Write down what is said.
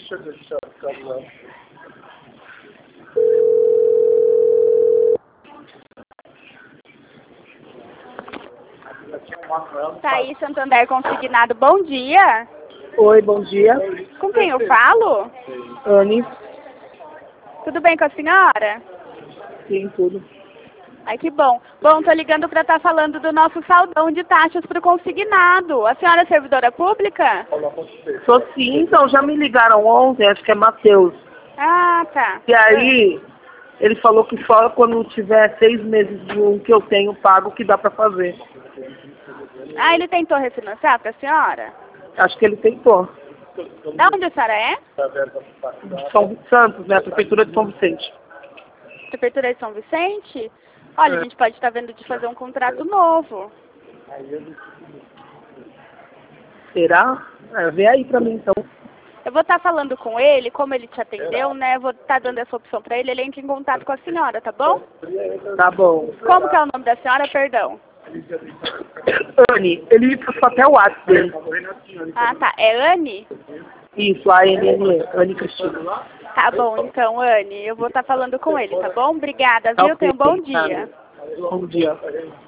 Deixa eu deixar o celular. Thaís Santander Consignado, bom dia. Oi, bom dia. Com quem eu falo? Anne. Tudo bem com a senhora? Sim, tudo. Ai, que bom. Bom, tô ligando para estar falando do nosso saldão de taxas para o consignado. A senhora é servidora pública? Sou sim, então já me ligaram ontem, acho que é Matheus. Ah, tá. E aí, ele falou que só quando tiver 6 meses de um que eu tenho pago que dá pra fazer. Ah, ele tentou refinanciar para a senhora? Acho que ele tentou. Da onde a senhora é? São Santos, né? A Prefeitura de São Vicente. Prefeitura de São Vicente? Olha, É. a gente pode estar vendo de fazer um contrato novo. Será? Vê aí pra mim então. Eu vou estar falando com ele, como ele te atendeu, né? Vou estar dando essa opção para ele, ele entra em contato com a senhora, tá bom? Tá bom. Como que é o nome da senhora, perdão? Anne, ele me passou até o WhatsApp dele. Ah, tá. É Anne? Isso, A-N-N-E, Anne Cristina. Tá bom, então, Anne, eu vou estar falando com ele, tá bom? Obrigada, viu? Tenha um bom dia. Bom dia.